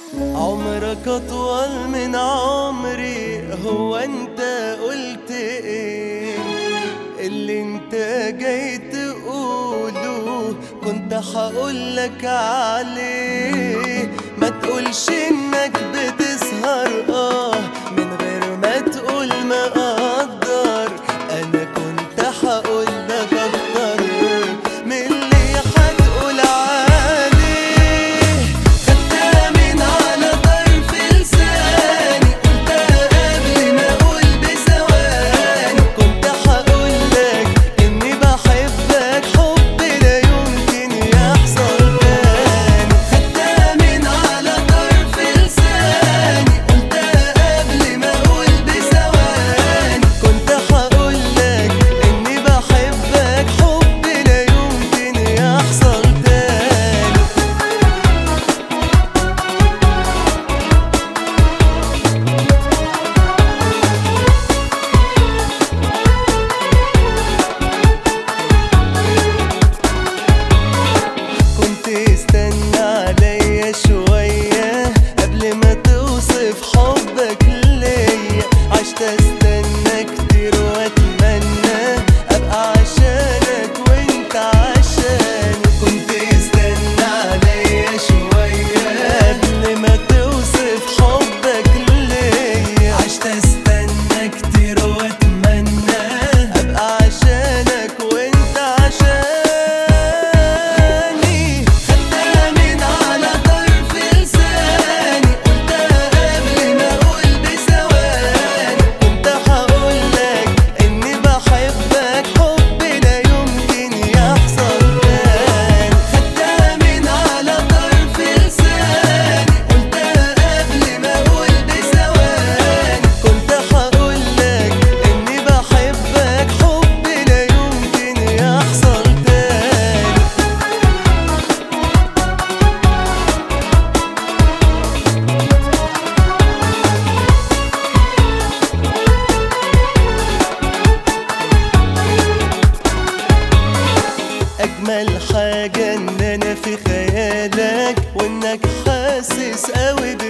عمرك أطول من عمري، هو أنت قلت إيه؟ اللي أنت جاي تقوله كنت هقولك عليه. ما تقولش إنك بتسهر من غير ما تقول ما أقدر. أنا كنت هقولك أكتر من اللي هتقول عليه. خدتها من على طرف لساني، قلتها قبل ما أقول بثواني. كنت هقولك إني بحبك حب لا يمكن يحصل تاني. خدتها من على طرف لساني، قلتها قبل ما أقول بثواني. كنت هقولك إني بحبك حب لا يمكن يحصل تاني. كنت استنى عليا شوية قبل ما توصف حبك ليا. عشت استنى كتير واتمنى ابقى عشانك وانت عشاني. كنت استنى عليا شوية قبل ما توصف حبك ليا. عشت استنى كتير واتمنى ابقى عشانك وانت عشاني. خدتها من على طرف لساني، قلتها قبل ما اقول بثواني. كنت هقولك اني بحبك حب لا يمكن يحصل تاني. خدتها من على طرف لساني، قلتها قبل ما اقول بثواني. كنت هقولك اني بحبك حب لا يمكن يحصل تاني. أجمل حاجة إن أنا في خيالك، وإنك حاسس أوي